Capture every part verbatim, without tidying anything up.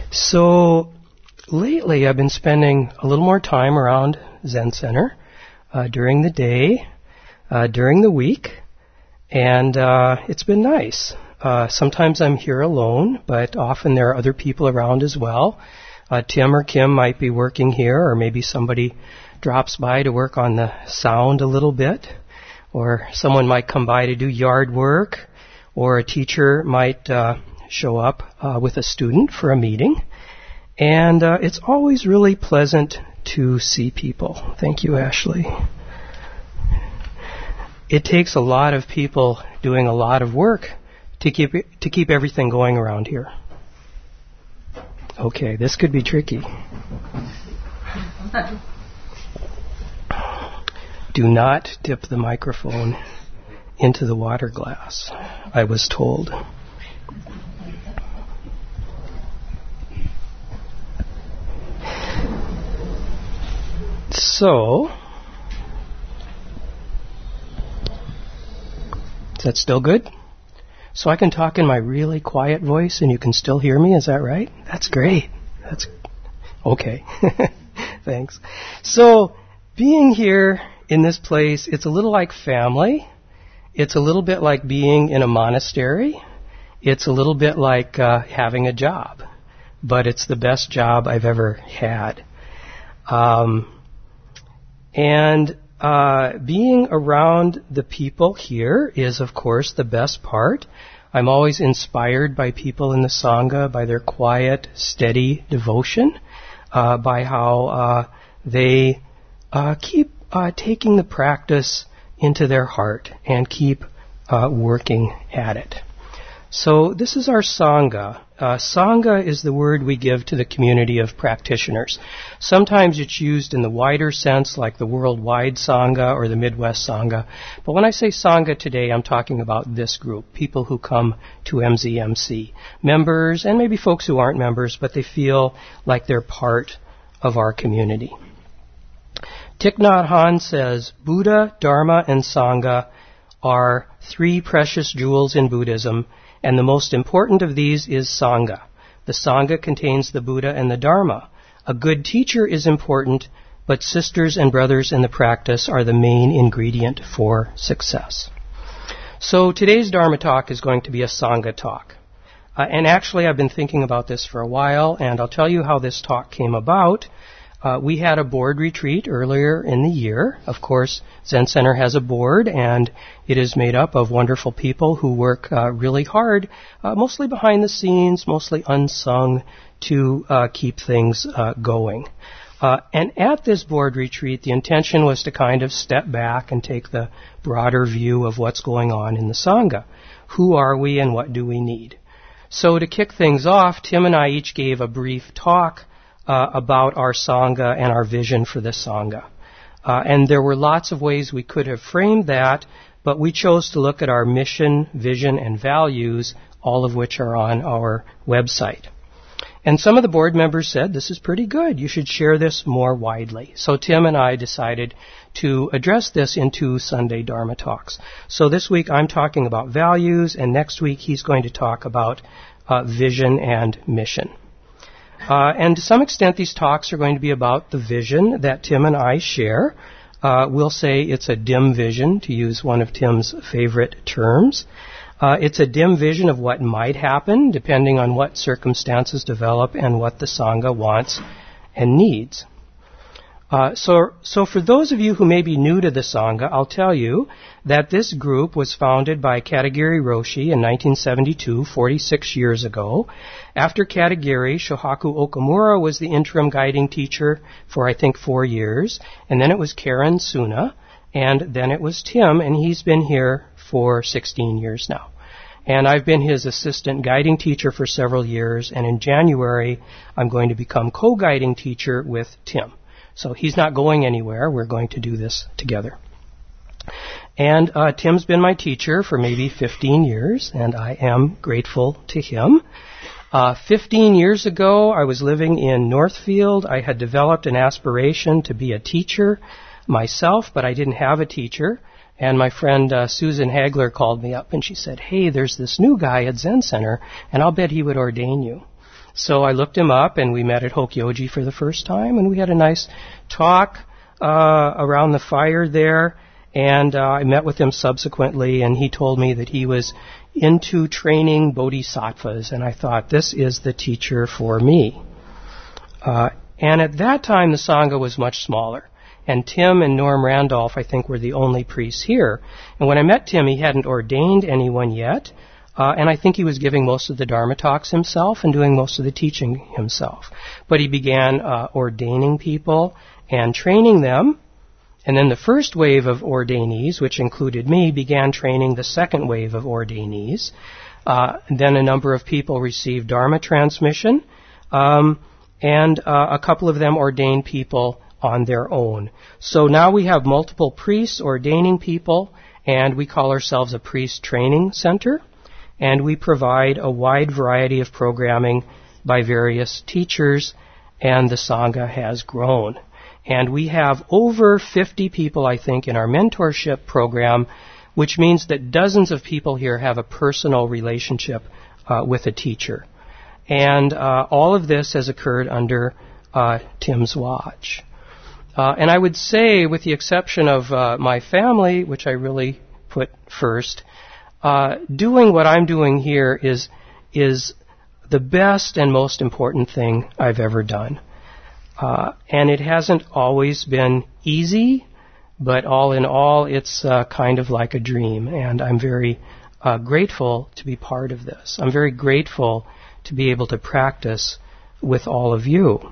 So lately I've been spending a little more time around Zen Center uh, during the day, uh, during the week, and uh, it's been nice. Uh, sometimes I'm here alone, but often there are other people around as well. Uh, Tim or Kim might be working here, or maybe somebody drops by to work on the sound a little bit, or someone might come by to do yard work, or a teacher might uh, show up uh, with a student for a meeting. And uh, it's always really pleasant to see people. Thank you, Ashley. It takes a lot of people doing a lot of work to keep it, to keep everything going around here. Okay, this could be tricky. Do not dip the microphone into the water glass, I was told. So, is that still good? So I can talk in my really quiet voice and you can still hear me, is that right? That's great. That's okay. Thanks. So, being here in this place, it's a little like family. It's a little bit like being in a monastery. It's a little bit like uh, having a job. But it's the best job I've ever had. Um... And uh, being around the people here is, of course, the best part. I'm always inspired by people in the Sangha, by their quiet, steady devotion, uh, by how uh, they uh, keep uh, taking the practice into their heart and keep uh, working at it. So this is our Sangha. Uh, Sangha is the word we give to the community of practitioners. Sometimes it's used in the wider sense, like the worldwide Sangha or the Midwest Sangha. But when I say Sangha today, I'm talking about this group, people who come to M Z M C. Members, and maybe folks who aren't members, but they feel like they're part of our community. Thich Nhat Hanh says, Buddha, Dharma, and Sangha are three precious jewels in Buddhism, and the most important of these is Sangha. The Sangha contains the Buddha and the Dharma. A good teacher is important, but sisters and brothers in the practice are the main ingredient for success. So today's Dharma talk is going to be a Sangha talk. Uh, and actually I've been thinking about this for a while, and I'll tell you how this talk came about. Uh, we had a board retreat earlier in the year. Of course, Zen Center has a board, and it is made up of wonderful people who work uh, really hard, uh, mostly behind the scenes, mostly unsung, to uh, keep things uh, going. Uh, and at this board retreat, the intention was to kind of step back and take the broader view of what's going on in the Sangha. Who are we and what do we need? So to kick things off, Tim and I each gave a brief talk Uh, about our Sangha and our vision for the Sangha. Uh, and there were lots of ways we could have framed that, but we chose to look at our mission, vision, and values, all of which are on our website. And some of the board members said, this is pretty good, you should share this more widely. So Tim and I decided to address this in two Sunday Dharma talks. So this week I'm talking about values, and next week he's going to talk about uh, vision and mission. Uh, and to some extent, these talks are going to be about the vision that Tim and I share. Uh, we'll say it's a dim vision, to use one of Tim's favorite terms. Uh, it's a dim vision of what might happen, depending on what circumstances develop and what the Sangha wants and needs. Uh, so, so for those of you who may be new to the Sangha, I'll tell you that this group was founded by Katagiri Roshi in nineteen seventy-two, forty-six years ago. After Katagiri, Shohaku Okamura was the interim guiding teacher for, I think, four years. And then it was Karen Suna. And then it was Tim, and he's been here for sixteen years now. And I've been his assistant guiding teacher for several years. And in January, I'm going to become co-guiding teacher with Tim. So he's not going anywhere. We're going to do this together. And uh, Tim's been my teacher for maybe fifteen years, and I am grateful to him. Uh, fifteen years ago, I was living in Northfield. I had developed an aspiration to be a teacher myself, but I didn't have a teacher. And my friend uh, Susan Hagler called me up, and she said, hey, there's this new guy at Zen Center, and I'll bet he would ordain you. So I looked him up, and we met at Hokyoji for the first time, and we had a nice talk uh, around the fire there, and uh, I met with him subsequently, and he told me that he was into training bodhisattvas, and I thought, this is the teacher for me. Uh, and at that time, the Sangha was much smaller. And Tim and Norm Randolph, I think, were the only priests here. And when I met Tim, he hadn't ordained anyone yet. Uh, and I think he was giving most of the Dharma talks himself and doing most of the teaching himself. But he began uh, ordaining people and training them. And then the first wave of ordainees, which included me, began training the second wave of ordainees. Uh, then a number of people received Dharma transmission. Um, and uh, a couple of them ordained people on their own. So now we have multiple priests ordaining people, and we call ourselves a priest training center, and we provide a wide variety of programming by various teachers, and the Sangha has grown. And we have over fifty people, I think, in our mentorship program, which means that dozens of people here have a personal relationship uh, with a teacher. And uh, all of this has occurred under uh, Tim's watch. Uh, and I would say, with the exception of uh, my family, which I really put first, uh, doing what I'm doing here is is the best and most important thing I've ever done. Uh, and it hasn't always been easy, but all in all, it's uh, kind of like a dream. And I'm very uh, grateful to be part of this. I'm very grateful to be able to practice with all of you.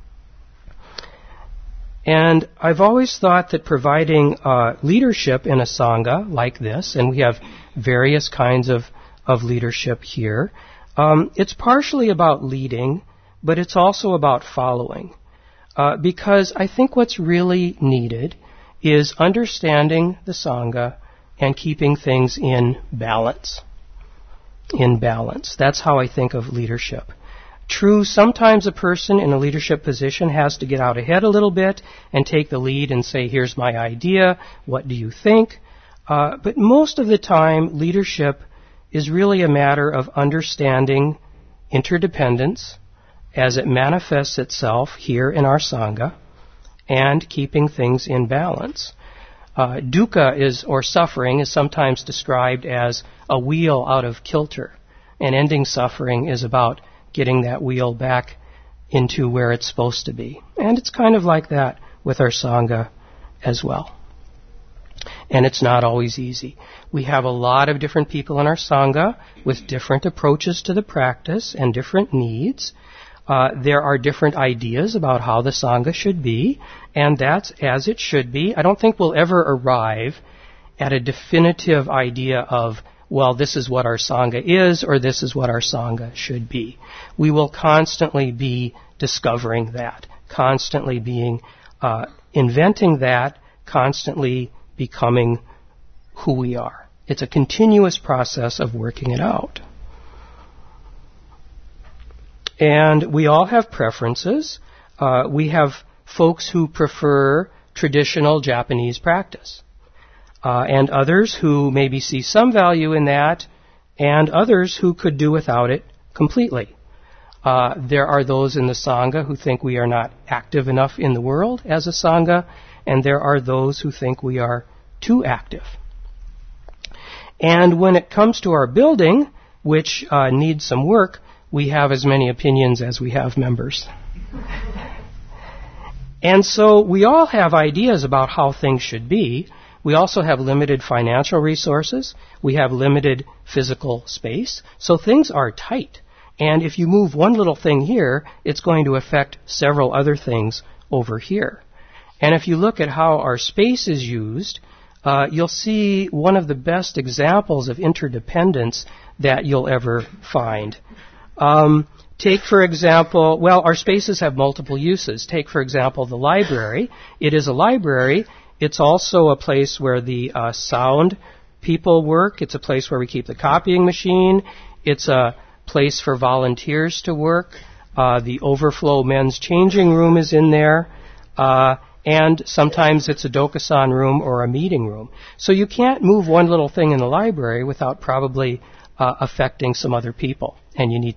And I've always thought that providing uh, leadership in a Sangha like this, and we have various kinds of, of leadership here, um, it's partially about leading, but it's also about following. Uh, because I think what's really needed is understanding the Sangha and keeping things in balance. In balance. That's how I think of leadership. True, sometimes a person in a leadership position has to get out ahead a little bit and take the lead and say, here's my idea, what do you think? Uh, but most of the time, leadership is really a matter of understanding interdependence as it manifests itself here in our Sangha and keeping things in balance. Uh, dukkha is, or suffering, is sometimes described as a wheel out of kilter, and ending suffering is about getting that wheel back into where it's supposed to be. And it's kind of like that with our Sangha as well. And it's not always easy. We have a lot of different people in our Sangha with different approaches to the practice and different needs. Uh, there are different ideas about how the Sangha should be, and that's as it should be. I don't think we'll ever arrive at a definitive idea of, well, this is what our Sangha is, or this is what our Sangha should be. We will constantly be discovering that, constantly being, uh, inventing that, constantly becoming who we are. It's a continuous process of working it out. And we all have preferences. Uh, we have folks who prefer traditional Japanese practice. Uh, and others who maybe see some value in that, and others who could do without it completely. Uh, there are those in the Sangha who think we are not active enough in the world as a Sangha, and there are those who think we are too active. And when it comes to our building, which uh, needs some work, we have as many opinions as we have members. And so we all have ideas about how things should be. We also have limited financial resources. We have limited physical space. So things are tight. And if you move one little thing here, it's going to affect several other things over here. And if you look at how our space is used, uh, you'll see one of the best examples of interdependence that you'll ever find. Um, take, for example, well, our spaces have multiple uses. Take, for example, the library. It is a library. It's also a place where the uh, sound people work. It's a place where we keep the copying machine. It's a place for volunteers to work. Uh, the overflow men's changing room is in there. Uh, and sometimes it's a dokusan room or a meeting room. So you can't move one little thing in the library without probably uh, affecting some other people. And you need to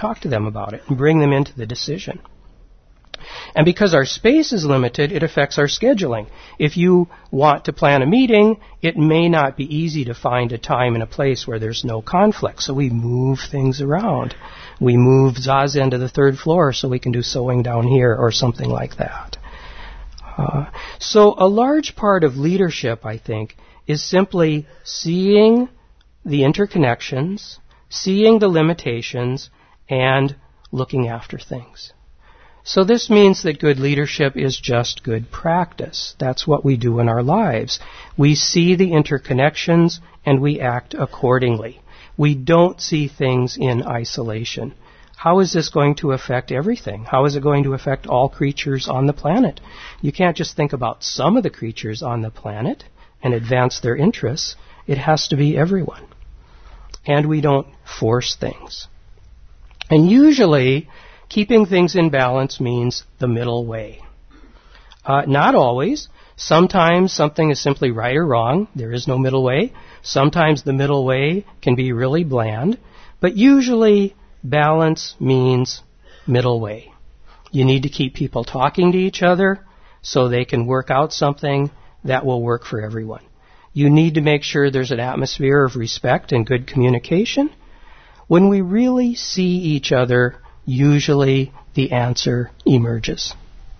talk to them about it and bring them into the decision. And because our space is limited, it affects our scheduling. If you want to plan a meeting, it may not be easy to find a time and a place where there's no conflict. So we move things around. We move Zazen to the third floor so we can do sewing down here or something like that. Uh, so a large part of leadership, I think, is simply seeing the interconnections, seeing the limitations, and looking after things. So this means that good leadership is just good practice. That's what we do in our lives. We see the interconnections and we act accordingly. We don't see things in isolation. How is this going to affect everything? How is it going to affect all creatures on the planet? You can't just think about some of the creatures on the planet and advance their interests. It has to be everyone. And we don't force things. And usually, keeping things in balance means the middle way. Uh, not always. Sometimes something is simply right or wrong. There is no middle way. Sometimes the middle way can be really bland. But usually, balance means middle way. You need to keep people talking to each other so they can work out something that will work for everyone. You need to make sure there's an atmosphere of respect and good communication. When we really see each other, usually the answer emerges.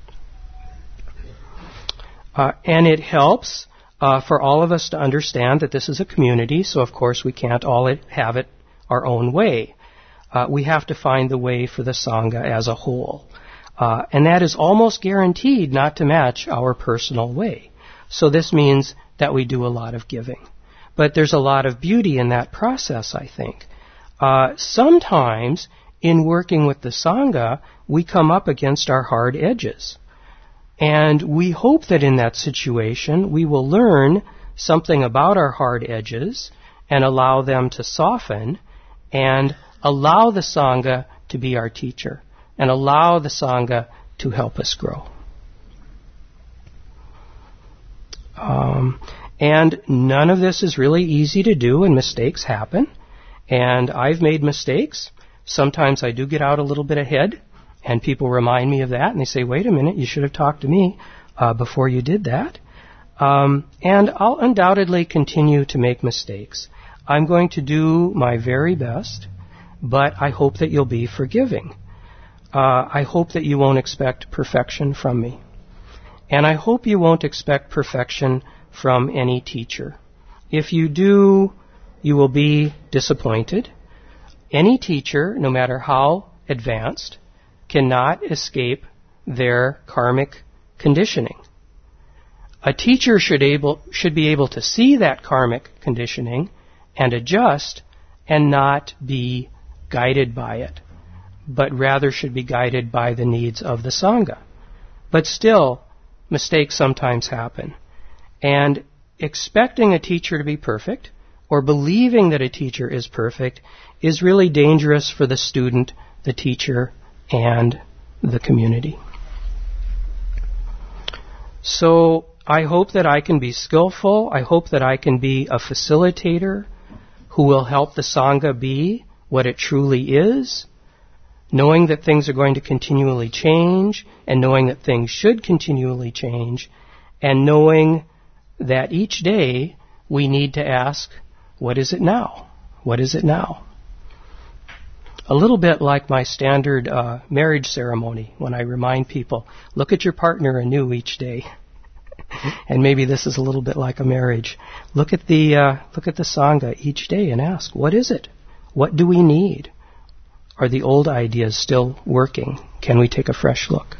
Uh, and it helps uh, for all of us to understand that this is a community, so of course we can't all have it our own way. Uh, we have to find the way for the Sangha as a whole. Uh, and that is almost guaranteed not to match our personal way. So this means that we do a lot of giving. But there's a lot of beauty in that process, I think. Uh, sometimes, in working with the Sangha, we come up against our hard edges. And we hope that in that situation, we will learn something about our hard edges and allow them to soften and allow the Sangha to be our teacher and allow the Sangha to help us grow. Um, and none of this is really easy to do, and mistakes happen. And I've made mistakes. Sometimes I do get out a little bit ahead, and people remind me of that, and they say, wait a minute, you should have talked to me uh, before you did that. Um, and I'll undoubtedly continue to make mistakes. I'm going to do my very best, but I hope that you'll be forgiving. Uh, I hope that you won't expect perfection from me. And I hope you won't expect perfection from any teacher. If you do, you will be disappointed. Any teacher, no matter how advanced, cannot escape their karmic conditioning. A teacher should able should be able to see that karmic conditioning and adjust and not be guided by it, but rather should be guided by the needs of the Sangha. But still, mistakes sometimes happen. And expecting a teacher to be perfect or believing that a teacher is perfect is really dangerous for the student, the teacher, and the community. So I hope that I can be skillful. I hope that I can be a facilitator who will help the Sangha be what it truly is, knowing that things are going to continually change and knowing that things should continually change, and knowing that each day we need to ask, what is it now? What is it now? A little bit like my standard uh, marriage ceremony when I remind people, look at your partner anew each day. And maybe this is a little bit like a marriage. Look at the uh, look at the Sangha each day and ask, what is it? What do we need? Are the old ideas still working? Can we take a fresh look?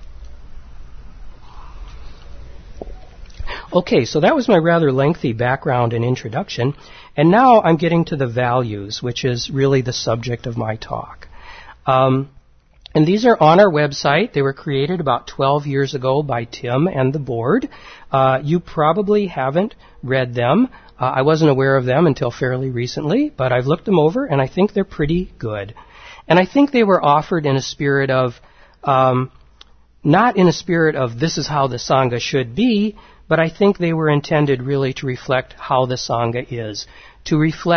Okay, so that was my rather lengthy background and introduction. And now I'm getting to the values, which is really the subject of my talk. Um, and these are on our website. They were created about twelve years ago by Tim and the board. Uh, you probably haven't read them. Uh, I wasn't aware of them until fairly recently, but I've looked them over, and I think they're pretty good. And I think they were offered in a spirit of, um, not in a spirit of this is how the Sangha should be, but I think they were intended really to reflect how the Sangha is, to reflect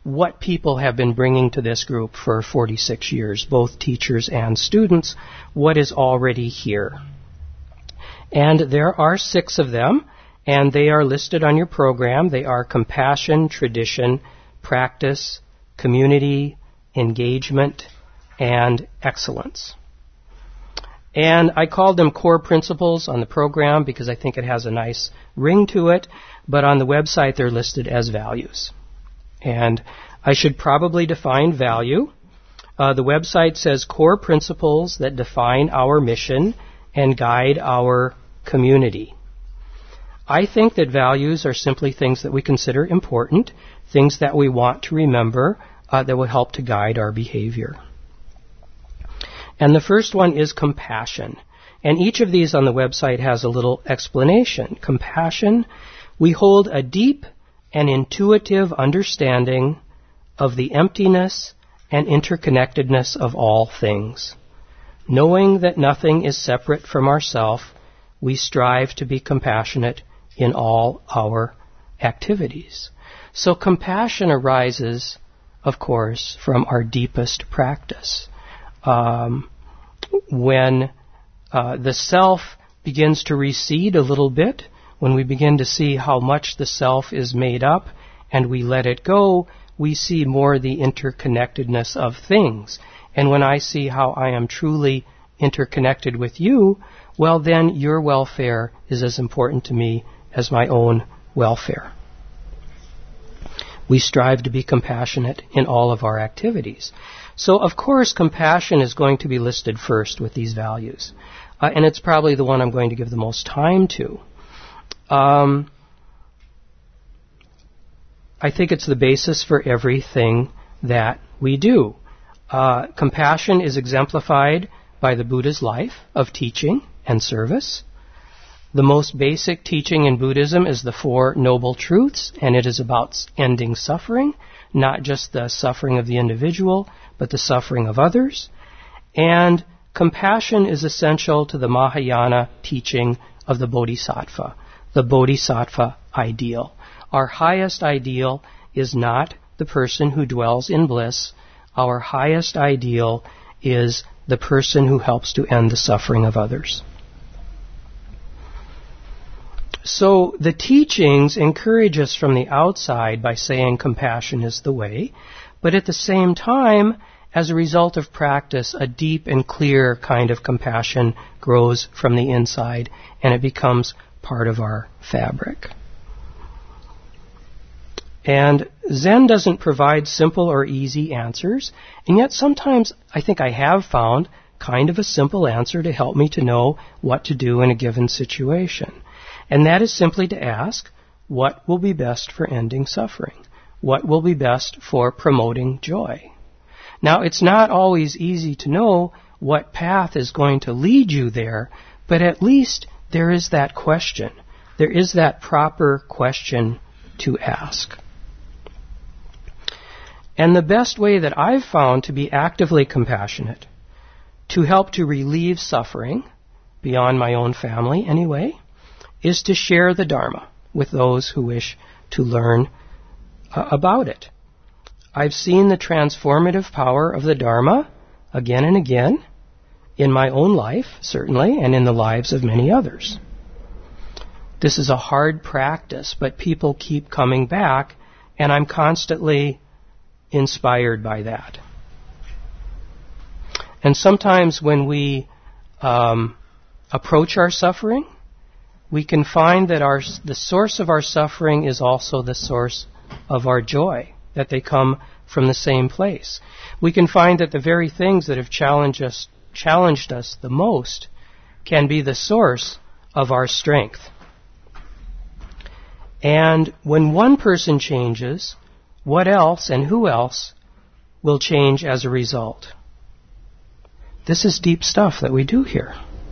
what people have been bringing to this group for forty-six years, both teachers and students, what is already here. And there are six of them, and they are listed on your program. They are compassion, tradition, practice, community, engagement, and excellence. And I called them core principles on the program because I think it has a nice ring to it, but on the website they're listed as values. And I should probably define value. Uh, the website says core principles that define our mission and guide our community. I think that values are simply things that we consider important, things that we want to remember uh, that will help to guide our behavior. And the first one is compassion. And each of these on the website has a little explanation. Compassion, we hold a deep and intuitive understanding of the emptiness and interconnectedness of all things. Knowing that nothing is separate from ourself, we strive to be compassionate in all our activities. So compassion arises, of course, from our deepest practice. Um, when uh, the self begins to recede a little bit, when we begin to see how much the self is made up and we let it go, we see more the interconnectedness of things. And when I see how I am truly interconnected with you, well then your welfare is as important to me as my own welfare. We strive to be compassionate in all of our activities. So, of course, compassion is going to be listed first with these values. Uh, and it's probably the one I'm going to give the most time to. Um, I think it's the basis for everything that we do. Uh, compassion is exemplified by the Buddha's life of teaching and service. The most basic teaching in Buddhism is the Four Noble Truths, and it is about ending suffering, not just the suffering of the individual, but the suffering of others. And compassion is essential to the Mahayana teaching of the Bodhisattva, the Bodhisattva ideal. Our highest ideal is not the person who dwells in bliss. Our highest ideal is the person who helps to end the suffering of others. So the teachings encourage us from the outside by saying compassion is the way, but at the same time, as a result of practice, a deep and clear kind of compassion grows from the inside, and it becomes part of our fabric. And Zen doesn't provide simple or easy answers, and yet sometimes I think I have found kind of a simple answer to help me to know what to do in a given situation. And that is simply to ask, what will be best for ending suffering? What will be best for promoting joy? Now, it's not always easy to know what path is going to lead you there, but at least there is that question. There is that proper question to ask. And the best way that I've found to be actively compassionate, to help to relieve suffering, beyond my own family anyway, is to share the Dharma with those who wish to learn uh, about it. I've seen the transformative power of the Dharma again and again in my own life, certainly, and in the lives of many others. This is a hard practice, but people keep coming back, and I'm constantly inspired by that. And sometimes when we um, approach our suffering, we can find that our the source of our suffering is also the source of our joy, that they come from the same place. We can find that the very things that have challenged us, challenged us the most can be the source of our strength. And when one person changes, what else and who else will change as a result? This is deep stuff that we do here.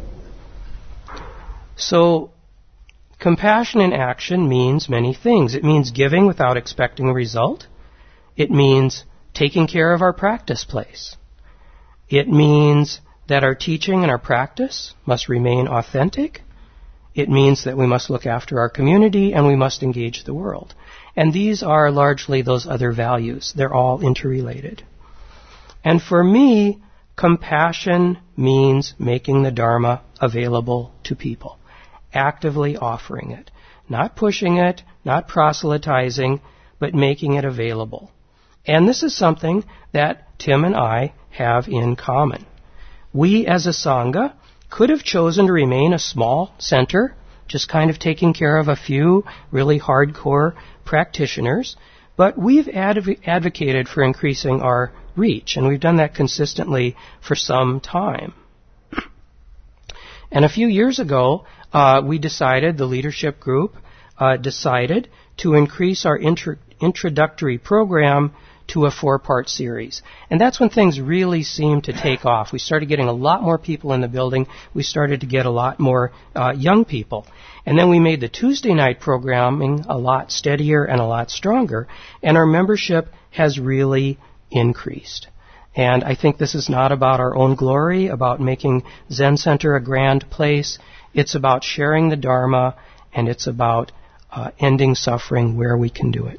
So, compassion in action means many things. It means giving without expecting a result. It means taking care of our practice place. It means that our teaching and our practice must remain authentic. It means that we must look after our community and we must engage the world. And these are largely those other values. They're all interrelated. And for me, compassion means making the Dharma available to people, actively offering it, not pushing it, not proselytizing, but making it available. And this is something that Tim and I have in common. We as a Sangha could have chosen to remain a small center, just kind of taking care of a few really hardcore practitioners, but we've adv- advocated for increasing our reach, and we've done that consistently for some time. And a few years ago, uh, we decided, the leadership group uh, decided to increase our intro- introductory program to a four-part series. And that's when things really seemed to take off. We started getting a lot more people in the building. We started to get a lot more uh, young people. And then we made the Tuesday night programming a lot steadier and a lot stronger. And our membership has really increased. And I think this is not about our own glory, about making Zen Center a grand place. It's about sharing the Dharma, and it's about uh, ending suffering where we can do it.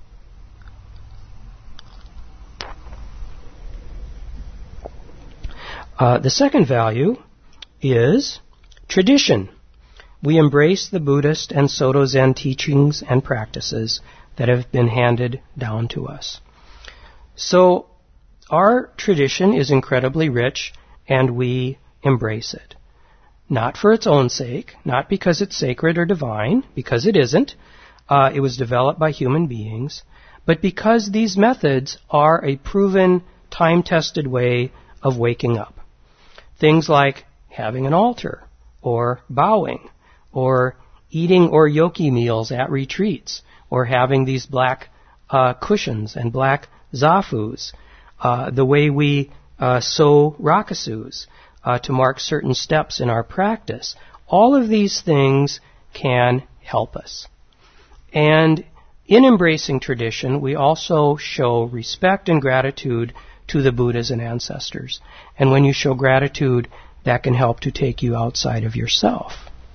Uh, the second value is tradition. We embrace the Buddhist and Soto Zen teachings and practices that have been handed down to us. So our tradition is incredibly rich, and we embrace it. Not for its own sake, not because it's sacred or divine, because it isn't. Uh, it was developed by human beings, but because these methods are a proven, time-tested way of waking up. Things like having an altar, or bowing, or eating oryoki meals at retreats, or having these black uh, cushions and black zafus, uh, the way we uh, sew rakusus uh, to mark certain steps in our practice. All of these things can help us. And in embracing tradition, we also show respect and gratitude to the Buddhas and ancestors. And when you show gratitude, that can help to take you outside of yourself.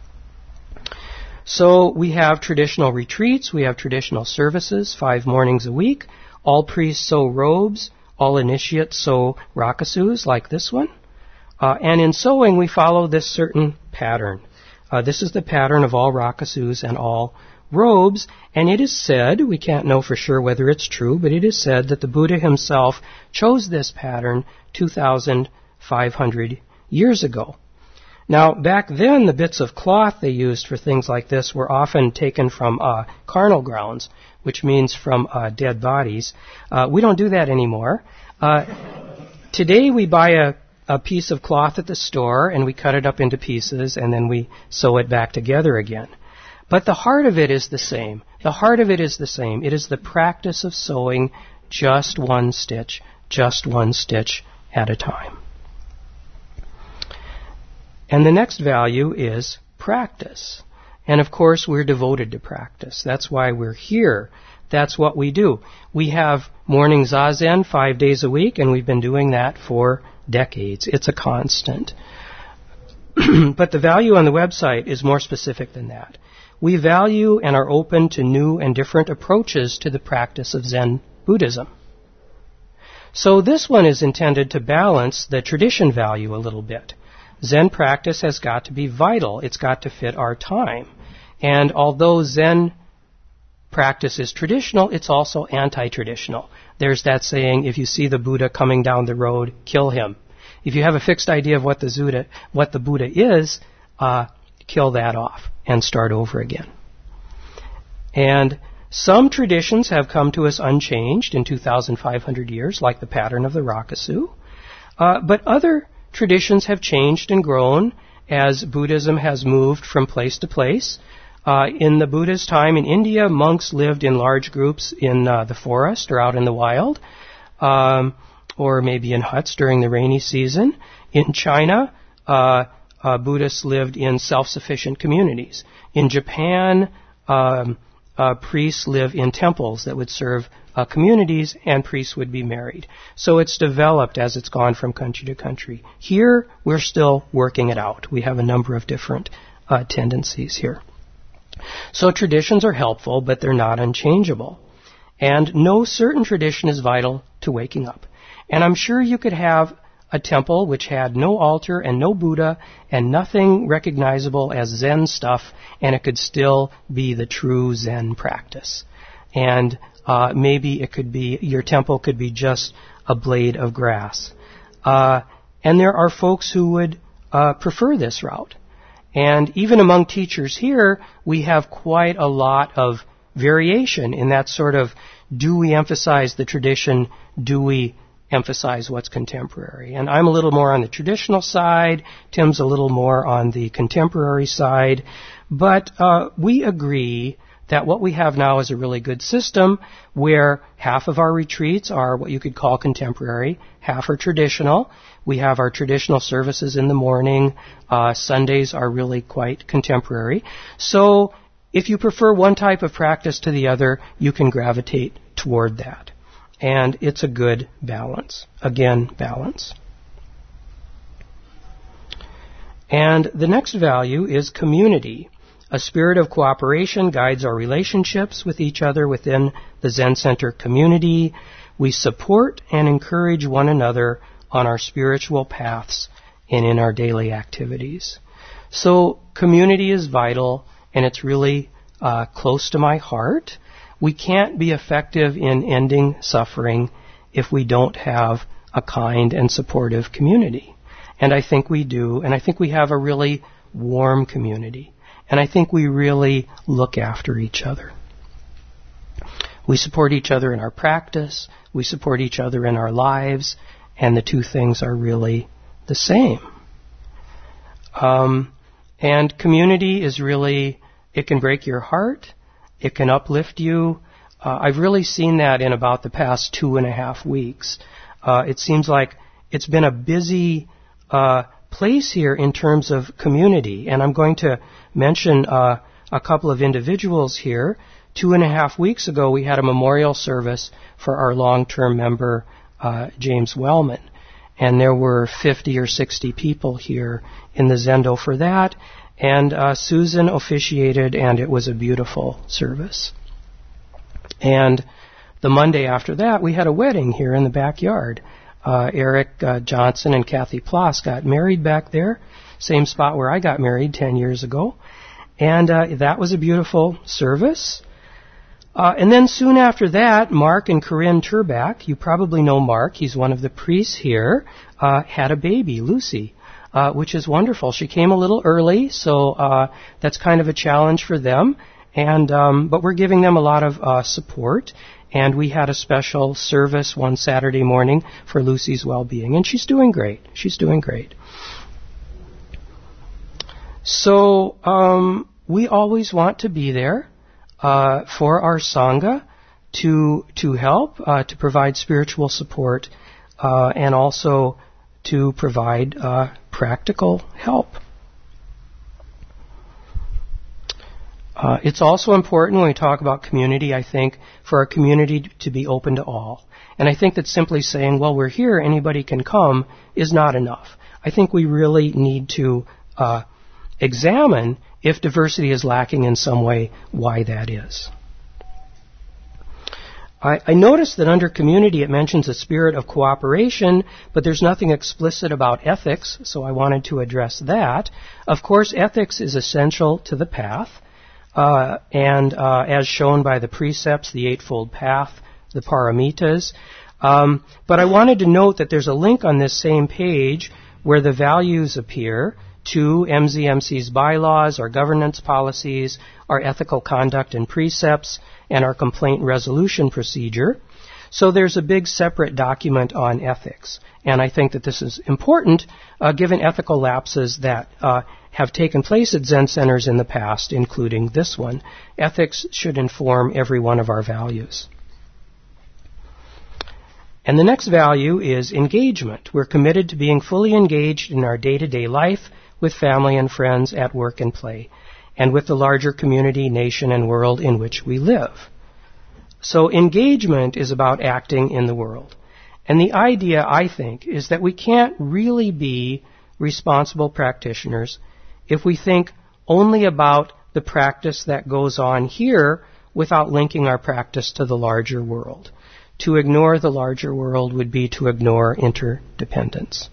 So we have traditional retreats, we have traditional services, five mornings a week. All priests sew robes, all initiates sew rakusus like this one. Uh, and in sewing, we follow this certain pattern. Uh, this is the pattern of all rakusus and all robes, and it is said, we can't know for sure whether it's true, but it is said that the Buddha himself chose this pattern two thousand five hundred years ago. Now, back then, the bits of cloth they used for things like this were often taken from uh, carnal grounds, which means from uh, dead bodies. Uh, we don't do that anymore. Uh, today, we buy a a piece of cloth at the store, and we cut it up into pieces, and then we sew it back together again. But the heart of it is the same. The heart of it is the same. It is the practice of sewing just one stitch, just one stitch at a time. And the next value is practice. And of course, we're devoted to practice. That's why we're here. That's what we do. We have morning zazen five days a week, and we've been doing that for decades. It's a constant. But the value on the website is more specific than that. We value and are open to new and different approaches to the practice of Zen Buddhism. So this one is intended to balance the tradition value a little bit. Zen practice has got to be vital. It's got to fit our time. And although Zen practice is traditional, it's also anti-traditional. There's that saying, if you see the Buddha coming down the road, kill him. If you have a fixed idea of what the Buddha, what the Buddha is, uh, kill that off and start over again. And some traditions have come to us unchanged in two thousand five hundred years, like the pattern of the rakusu. Uh, but other traditions have changed and grown as Buddhism has moved from place to place. Uh, in the Buddha's time in India, monks lived in large groups in uh, the forest or out in the wild, um, or maybe in huts during the rainy season. In China, uh, uh, Buddhists lived in self-sufficient communities. In Japan, um, uh, priests live in temples that would serve uh, communities, and priests would be married. So it's developed as it's gone from country to country. Here, we're still working it out. We have a number of different uh, tendencies here. So traditions are helpful, but they're not unchangeable. And no certain tradition is vital to waking up. And I'm sure you could have a temple which had no altar and no Buddha and nothing recognizable as Zen stuff, and it could still be the true Zen practice. And uh, maybe it could be, your temple could be just a blade of grass. Uh, and there are folks who would uh, prefer this route. And even among teachers here, we have quite a lot of variation in that sort of, do we emphasize the tradition, do we emphasize what's contemporary? And I'm a little more on the traditional side, Tim's a little more on the contemporary side, but uh, we agree that what we have now is a really good system where half of our retreats are what you could call contemporary, half are traditional. We have our traditional services in the morning. Uh, Sundays are really quite contemporary. So if you prefer one type of practice to the other, you can gravitate toward that. And it's a good balance. Again, balance. And the next value is community. A spirit of cooperation guides our relationships with each other within the Zen Center community. We support and encourage one another on our spiritual paths and in our daily activities. So community is vital, and it's really uh, close to my heart. We can't be effective in ending suffering if we don't have a kind and supportive community. And I think we do, and I think we have a really warm community. And I think we really look after each other. We support each other in our practice, we support each other in our lives, and the two things are really the same. Um, and community is really, it can break your heart, it can uplift you. Uh, I've really seen that in about the past two and a half weeks. Uh, it seems like it's been a busy uh, place here in terms of community, and I'm going to mention uh, a couple of individuals here. Two and a half weeks ago, we had a memorial service for our long-term member, uh, James Wellman, and there were fifty or sixty people here in the Zendo for that, and uh, Susan officiated, and it was a beautiful service. And the Monday after that, we had a wedding here in the backyard. Uh, Eric uh, Johnson and Kathy Ploss got married back there, same spot where I got married ten years ago. And uh, that was a beautiful service. Uh, and then soon after that, Mark and Corinne Turbach, you probably know Mark, he's one of the priests here, uh, had a baby, Lucy, uh, which is wonderful. She came a little early, so uh, that's kind of a challenge for them. And um, but we're giving them a lot of uh, support. And we had a special service one Saturday morning for Lucy's well-being. And she's doing great. She's doing great. So um, we always want to be there uh, for our Sangha to to help, uh, to provide spiritual support, uh, and also to provide uh, practical help. Uh, it's also important when we talk about community, I think, for our community to be open to all. And I think that simply saying, well, we're here, anybody can come, is not enough. I think we really need to uh, examine, if diversity is lacking in some way, why that is. I, I noticed that under community it mentions a spirit of cooperation, but there's nothing explicit about ethics, so I wanted to address that. Of course, ethics is essential to the path. Uh, and uh, as shown by the precepts, the Eightfold Path, the Paramitas. Um, but I wanted to note that there's a link on this same page where the values appear to M Z M C's bylaws, our governance policies, our ethical conduct and precepts, and our complaint resolution procedure. So there's a big separate document on ethics. And I think that this is important, uh, given ethical lapses that uh, have taken place at Zen centers in the past, including this one. Ethics should inform every one of our values. And the next value is engagement. We're committed to being fully engaged in our day-to-day life with family and friends, at work and play, and with the larger community, nation, and world in which we live. So engagement is about acting in the world. And the idea, I think, is that we can't really be responsible practitioners if we think only about the practice that goes on here without linking our practice to the larger world. To ignore the larger world would be to ignore interdependence.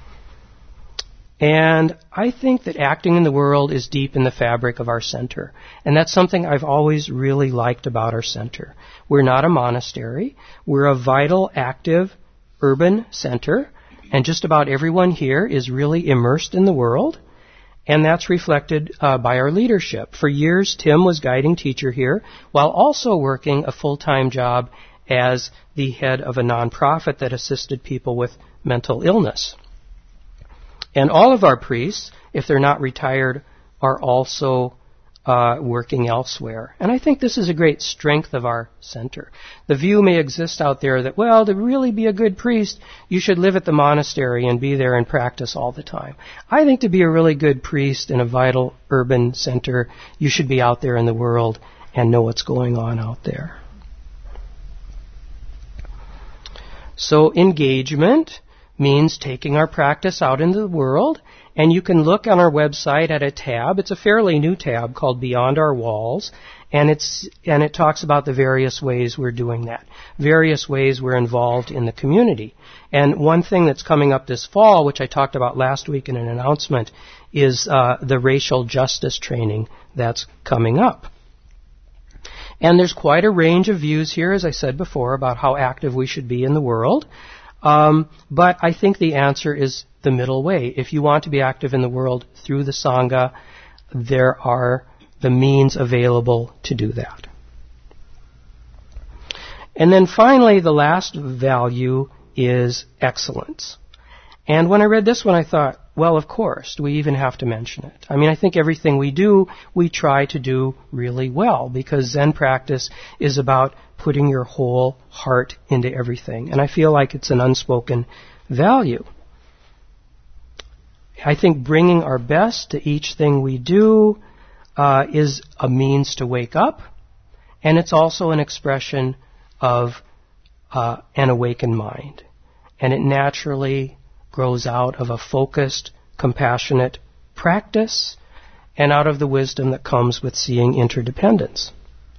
And I think that acting in the world is deep in the fabric of our center. And that's something I've always really liked about our center. We're not a monastery. We're a vital, active, urban center. And just about everyone here is really immersed in the world. And that's reflected uh, by our leadership. For years, Tim was guiding teacher here while also working a full-time job as the head of a nonprofit that assisted people with mental illness. And all of our priests, if they're not retired, are also uh, working elsewhere. And I think this is a great strength of our center. The view may exist out there that, well, to really be a good priest, you should live at the monastery and be there and practice all the time. I think to be a really good priest in a vital urban center, you should be out there in the world and know what's going on out there. So engagement means taking our practice out into the world, and you can look on our website at a tab. It's a fairly new tab called Beyond Our Walls, and it's and it talks about the various ways we're doing that, various ways we're involved in the community. And one thing that's coming up this fall, which I talked about last week in an announcement, is uh, the racial justice training that's coming up. And there's quite a range of views here, as I said before, about how active we should be in the world. Um, but I think the answer is the middle way. If you want to be active in the world through the Sangha, there are the means available to do that. And then finally, the last value is excellence. And when I read this one, I thought, well, of course, do we even have to mention it? I mean, I think everything we do, we try to do really well, because Zen practice is about putting your whole heart into everything. And I feel like it's an unspoken value. I think bringing our best to each thing we do uh, is a means to wake up, and it's also an expression of uh, an awakened mind. And it naturally grows out of a focused, compassionate practice and out of the wisdom that comes with seeing interdependence.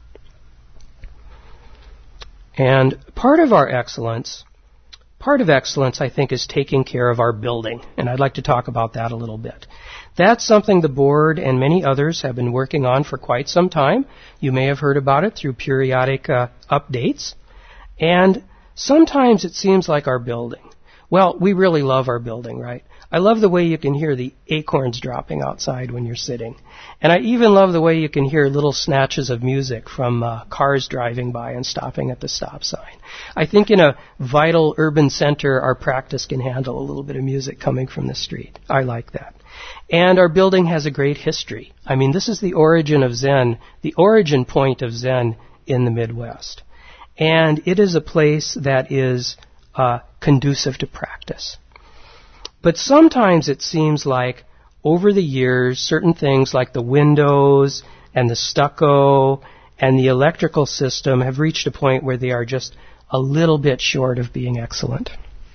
And part of our excellence, part of excellence, I think, is taking care of our building. And I'd like to talk about that a little bit. That's something the board and many others have been working on for quite some time. You may have heard about it through periodic uh, updates. And sometimes it seems like our building. Well, we really love our building, right? I love the way you can hear the acorns dropping outside when you're sitting. And I even love the way you can hear little snatches of music from uh, cars driving by and stopping at the stop sign. I think in a vital urban center, our practice can handle a little bit of music coming from the street. I like that. And our building has a great history. I mean, this is the origin of Zen, the origin point of Zen in the Midwest. And it is a place that is uh, conducive to practice. But sometimes it seems like over the years, certain things like the windows and the stucco and the electrical system have reached a point where they are just a little bit short of being excellent.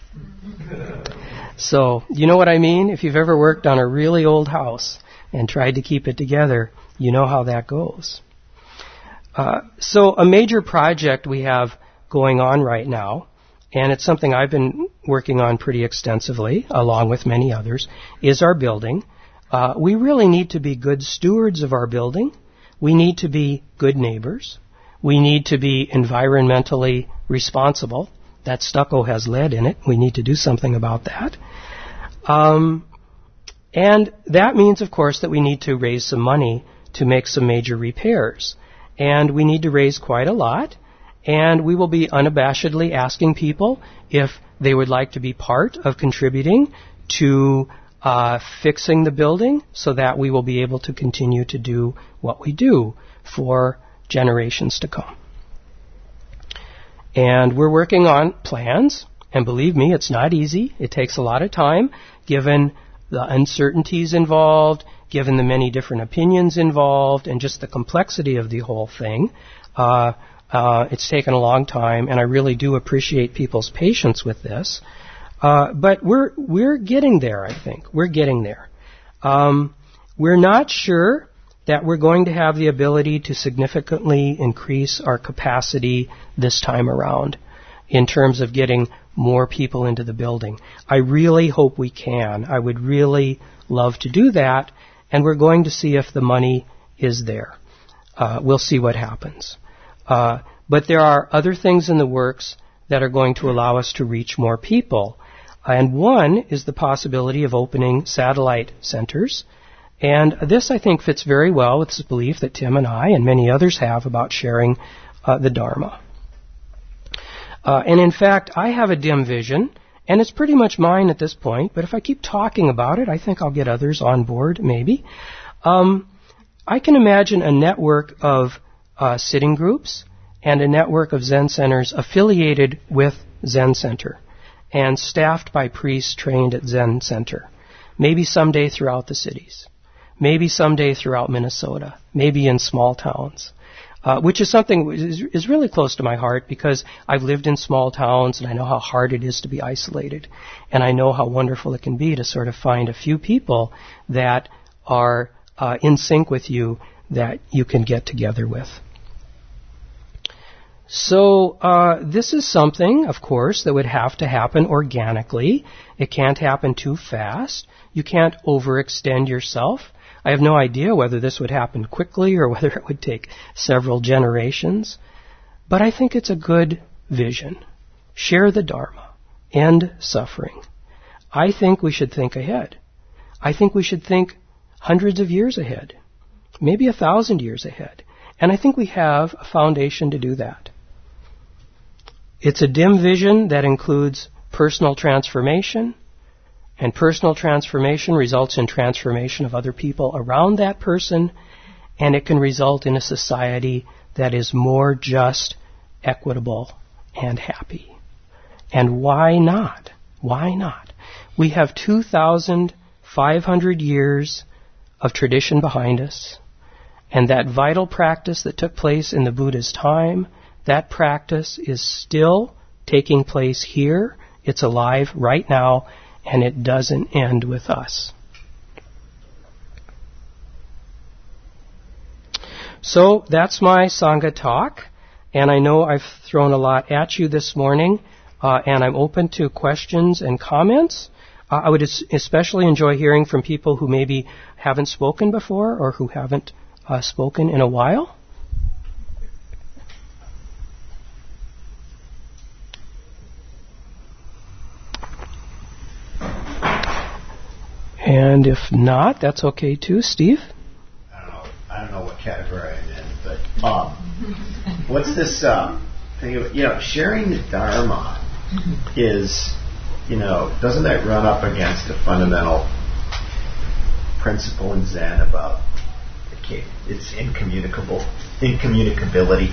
So, you know what I mean? If you've ever worked on a really old house and tried to keep it together, you know how that goes. Uh, so a major project we have going on right now, and it's something I've been working on pretty extensively, along with many others, is our building. Uh, we really need to be good stewards of our building. We need to be good neighbors. We need to be environmentally responsible. That stucco has lead in it. We need to do something about that. Um, and that means, of course, that we need to raise some money to make some major repairs. And we need to raise quite a lot. And we will be unabashedly asking people if they would like to be part of contributing to uh, fixing the building so that we will be able to continue to do what we do for generations to come. And we're working on plans, and believe me, it's not easy. It takes a lot of time, given the uncertainties involved, given the many different opinions involved, and just the complexity of the whole thing. Uh, uh, it's taken a long time, and I really do appreciate people's patience with this. Uh, but we're we're getting there, I think. We're getting there. Um, we're not sure that we're going to have the ability to significantly increase our capacity this time around in terms of getting more people into the building. I really hope we can. I would really love to do that, and we're going to see if the money is there. Uh, we'll see what happens. Uh, but there are other things in the works that are going to allow us to reach more people. And one is the possibility of opening satellite centers. And this, I think, fits very well with this belief that Tim and I and many others have about sharing uh, the Dharma. Uh, and in fact, I have a dim vision, and it's pretty much mine at this point, but if I keep talking about it, I think I'll get others on board, maybe. Um, I can imagine a network of uh, sitting groups and a network of Zen centers affiliated with Zen Center and staffed by priests trained at Zen Center, maybe someday throughout the cities, maybe someday throughout Minnesota, maybe in small towns. Uh, which is something that is, is really close to my heart because I've lived in small towns and I know how hard it is to be isolated. And I know how wonderful it can be to sort of find a few people that are uh, in sync with you that you can get together with. So uh, this is something, of course, that would have to happen organically. It can't happen too fast. You can't overextend yourself. I have no idea whether this would happen quickly or whether it would take several generations. But I think it's a good vision. Share the Dharma. End suffering. I think we should think ahead. I think we should think hundreds of years ahead. Maybe a thousand years ahead. And I think we have a foundation to do that. It's a dim vision that includes personal transformation, and personal transformation results in transformation of other people around that person, and it can result in a society that is more just, equitable, and happy. And why not? Why not? We have two thousand five hundred years of tradition behind us, and that vital practice that took place in the Buddha's time, that practice is still taking place here. It's alive right now, and it doesn't end with us. So that's my Sangha talk, and I know I've thrown a lot at you this morning, uh, and I'm open to questions and comments. Uh, I would es- especially enjoy hearing from people who maybe haven't spoken before or who haven't uh, spoken in a while. And if not, that's okay too. Steve? I don't know. I don't know what category I'm in, but um, what's this um, thing? Of, you know, sharing the Dharma is, you know, doesn't that run up against a fundamental principle in Zen about it's incommunicable, incommunicability?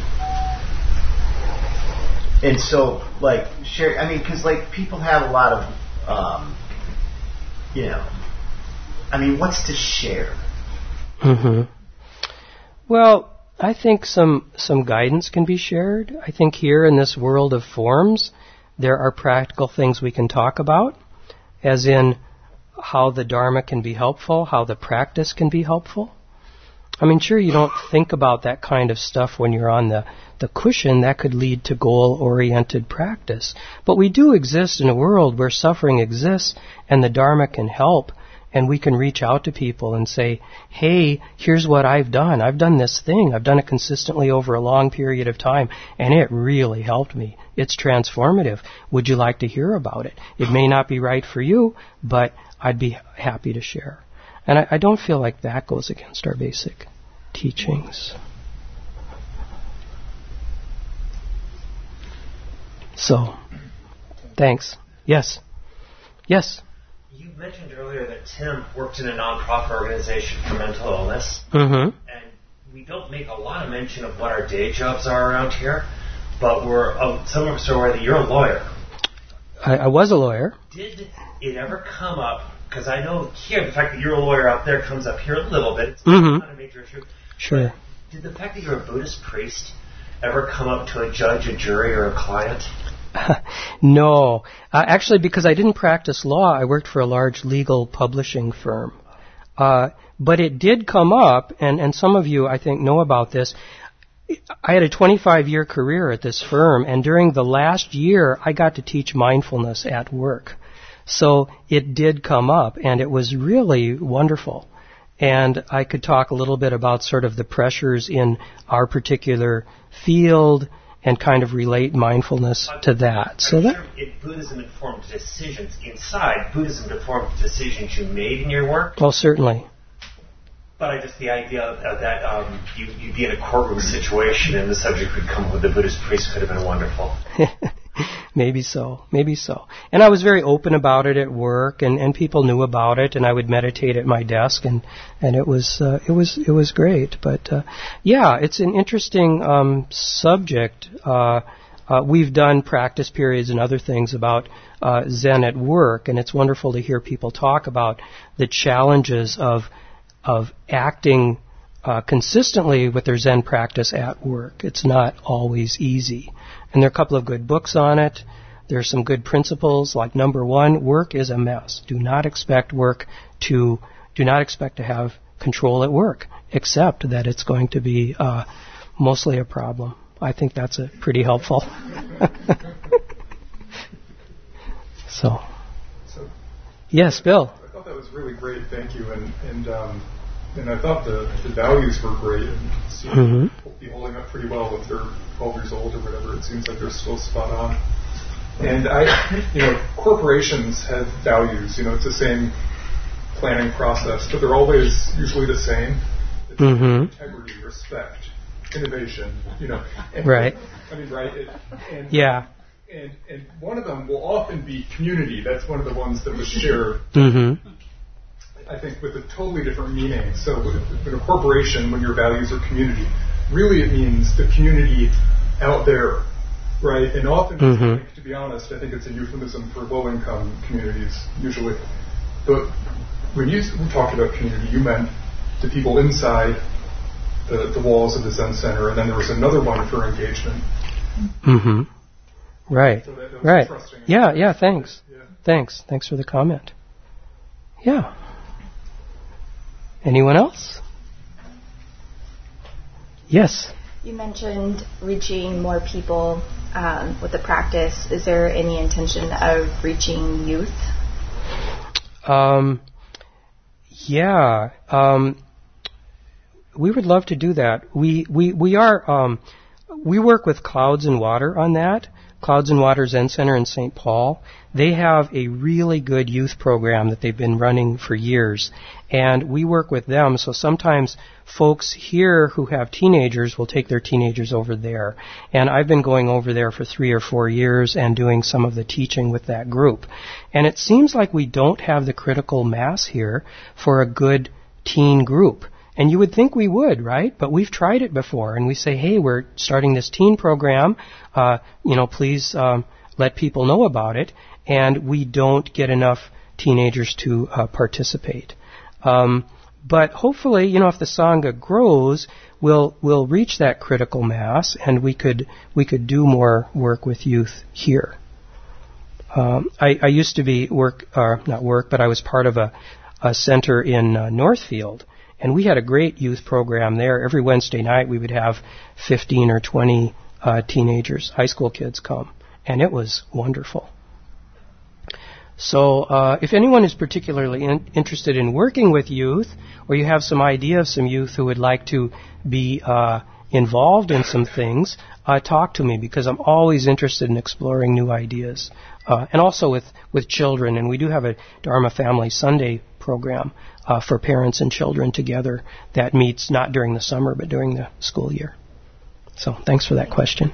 And so, like, share. I mean, because like people have a lot of, um, you know. I mean, what's to share? Mm-hmm. Well, I think some some guidance can be shared. I think here in this world of forms, there are practical things we can talk about, as in how the Dharma can be helpful, how the practice can be helpful. I mean, sure, you don't think about that kind of stuff when you're on the, the cushion. That could lead to goal-oriented practice. But we do exist in a world where suffering exists, and the Dharma can help. And we can reach out to people and say, hey, here's what I've done. I've done this thing. I've done it consistently over a long period of time, and it really helped me. It's transformative. Would you like to hear about it? It may not be right for you, but I'd be happy to share. And I, I don't feel like that goes against our basic teachings. So, thanks. Yes? Yes? You mentioned earlier that Tim worked in a nonprofit organization for mental illness. Mm-hmm. And we don't make a lot of mention of what our day jobs are around here, but we're uh, some of us are aware that you're a lawyer. I, I was a lawyer. Did it ever come up, because I know here the fact that you're a lawyer out there comes up here a little bit. It's mm-hmm. not a major issue. Sure. But did the fact that you're a Buddhist priest ever come up to a judge, a jury, or a client? No. Uh, actually, because I didn't practice law, I worked for a large legal publishing firm. Uh, but it did come up, and, and some of you, I think, know about this. I had a twenty-five year career at this firm, and during the last year, I got to teach mindfulness at work. So it did come up, and it was really wonderful. And I could talk a little bit about sort of the pressures in our particular field and kind of relate mindfulness to that. So that if Buddhism informed decisions inside, Buddhism informed decisions you made in your work. Well, certainly. But I just, the idea of that um, you, you'd be in a courtroom situation and the subject would come with the Buddhist priest could have been wonderful. Maybe so. Maybe so. And I was very open about it at work, and, and people knew about it, and I would meditate at my desk, and, and it was uh, it was it was great. But uh, yeah, it's an interesting um, subject. Uh, uh, we've done practice periods and other things about uh, Zen at work, and it's wonderful to hear people talk about the challenges of of acting uh, consistently with their Zen practice at work. It's not always easy. And there are a couple of good books on it. There are some good principles, like number one, work is a mess. Do not expect work to, do not expect to have control at work, except that it's going to be uh, mostly a problem. I think that's a pretty helpful. so, so, yes, Bill. I thought that was really great. Thank you. And and um, and I thought the, the values were great and seem mm-hmm. to be holding up pretty well if they're twelve years old or whatever. It seems like they're still spot on. And I, you know, corporations have values. You know, it's the same planning process, but they're always usually the same. It's mm-hmm. integrity, respect, innovation. You know, and, right? I mean, right? It, and, yeah. And and one of them will often be community. That's one of the ones that was shared. Mm-hmm. I think with a totally different meaning. So in a corporation, when your values are community, really it means the community out there, right? And often, mm-hmm. like, to be honest, I think it's a euphemism for low-income communities, usually. But when you talked about community, you meant the people inside the, the walls of the Zen Center, and then there was another one for engagement. Mm-hmm. Right. So that, that right. Yeah, yeah, thanks. Yeah. Thanks. Thanks for the comment. Yeah. Anyone else? Yes. You mentioned reaching more people um, with the practice. Is there any intention of reaching youth? Um, yeah. Um, we would love to do that. We we we are um, we work with Clouds and Water on that. Clouds and Water Zen Center in Saint Paul. They have a really good youth program that they've been running for years. And we work with them, so sometimes folks here who have teenagers will take their teenagers over there. And I've been going over there for three or four years and doing some of the teaching with that group. And it seems like we don't have the critical mass here for a good teen group. And you would think we would, right? But we've tried it before, and we say, hey, we're starting this teen program. Uh, you know, please um, let people know about it. And we don't get enough teenagers to uh, participate. Um, but hopefully, you know, if the Sangha grows, we'll we'll reach that critical mass, and we could we could do more work with youth here. Um, I, I used to be work, or not work, but I was part of a, a center in uh, Northfield. And we had a great youth program there. Every Wednesday night we would have fifteen or twenty uh, teenagers, high school kids come. And it was wonderful. So uh, if anyone is particularly in, interested in working with youth, or you have some idea of some youth who would like to be uh, involved in some things, uh, talk to me, because I'm always interested in exploring new ideas. Uh, and also with, with children. And we do have a Dharma Family Sunday program uh, for parents and children together that meets not during the summer but during the school year. So thanks for that question.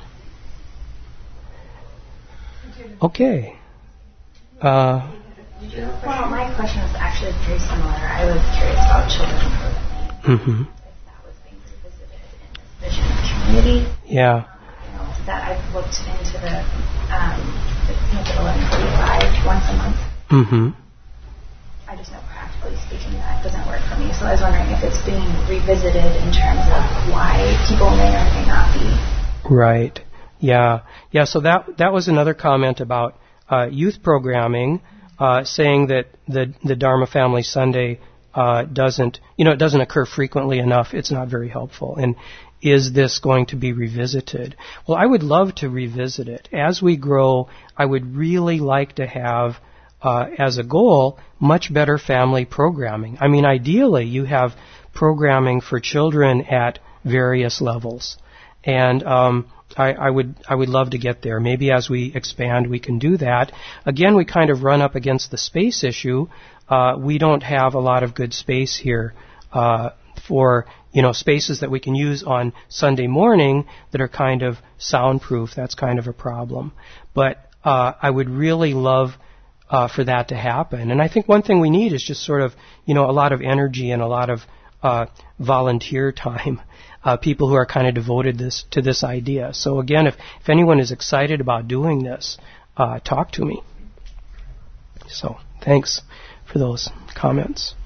Okay. Uh, well, my question was actually very similar. I was curious about children. Mm-hmm. If that was being revisited in this vision of community. Yeah. You know, that I've looked into the um, the eleven forty-five once a month. Mm-hmm. I just know practically speaking that doesn't work for me. So I was wondering if it's being revisited in terms of why people may or may not be. Right. Yeah. Yeah. So that that was another comment about uh, youth programming, uh, saying that the the Dharma Family Sunday uh, doesn't, you know, it doesn't occur frequently enough, it's not very helpful. And is this going to be revisited? Well, I would love to revisit it. As we grow, I would really like to have, uh, as a goal, much better family programming. I mean, ideally, you have programming for children at various levels. And um, I, I would I would love to get there. Maybe as we expand, we can do that. Again, we kind of run up against the space issue. Uh, we don't have a lot of good space here uh, for, you know, spaces that we can use on Sunday morning that are kind of soundproof. That's kind of a problem. But uh, I would really love uh, for that to happen. And I think one thing we need is just sort of, you know, a lot of energy and a lot of uh, volunteer time. Uh, people who are kind of devoted this to this idea. So again, if, if anyone is excited about doing this, uh, talk to me. So thanks for those comments.